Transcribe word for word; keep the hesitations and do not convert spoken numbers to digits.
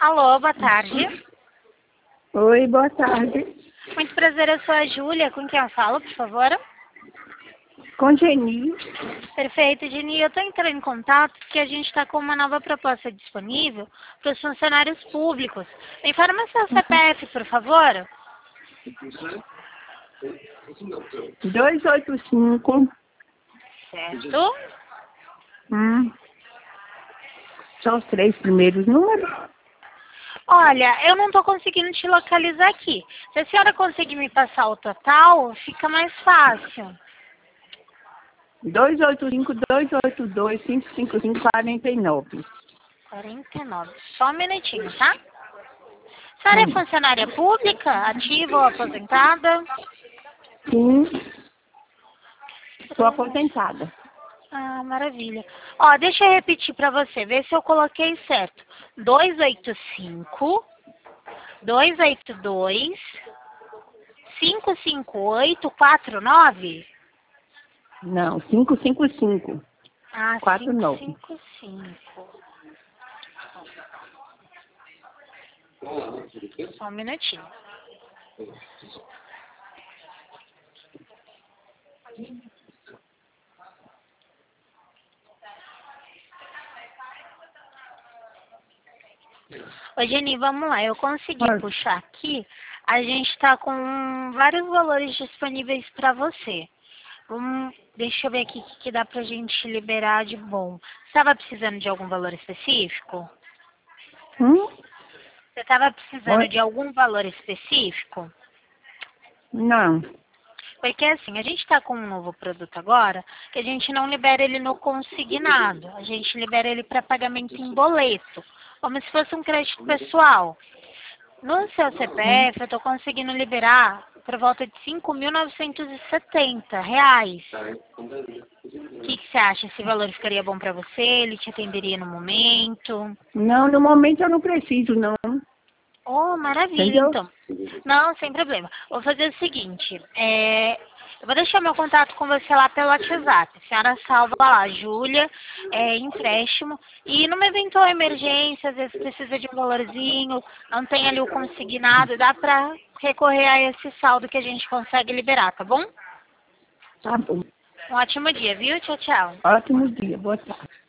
Alô, boa tarde. Oi, boa tarde. Muito prazer, eu sou a Júlia. Com quem eu falo, por favor? Com Geni. Perfeito, Geni. Eu estou entrando em contato porque a gente está com uma nova proposta disponível para os funcionários públicos. Me informa seu C P F, por favor. dois oito cinco. Certo. Hum. Só os três primeiros números? Olha, eu não estou conseguindo te localizar aqui. Se a senhora conseguir me passar o total, fica mais fácil. dois oito cinco, dois oito dois, cinco cinco cinco, quatro nove. quarenta e nove. Só um minutinho, tá? A senhora é Hum. funcionária pública, ativa ou aposentada? Sim. Sou aposentada. Ah, maravilha. Ó, deixa eu repetir para você, ver se eu coloquei certo. dois oito cinco, dois oito dois, cinco cinco oito, quatro nove? Não, cinco cinco cinco. Ah, quatro nove. quinhentos e cinquenta e cinco. Só um minutinho. Ô, Geni, vamos lá. Eu consegui Oi. puxar aqui. A gente está com vários valores disponíveis para você. Vamos, deixa eu ver aqui o que, que dá pra gente liberar de bom. Você estava precisando de algum valor específico? Hum? Você estava precisando Oi? de algum valor específico? Não. Porque assim, a gente está com um novo produto agora, que a gente não libera ele no consignado. A gente libera ele para pagamento em boleto, como se fosse um crédito pessoal. No seu C P Hum. F, eu estou conseguindo liberar por volta de cinco mil novecentos e setenta reais. O que, que você acha? Esse valor ficaria bom para você? Ele te atenderia no momento? Não, no momento eu não preciso, não. Oh, maravilha, Entendeu? então. Não, sem problema. Vou fazer o seguinte, é, eu vou deixar meu contato com você lá pelo WhatsApp. A senhora salva lá, Júlia, é, empréstimo. E numa eventual emergência, às vezes precisa de um valorzinho, não tem ali o consignado, dá pra recorrer a esse saldo que a gente consegue liberar, tá bom? Tá bom. Um ótimo dia, viu? Tchau, tchau. Ótimo dia. Boa tarde.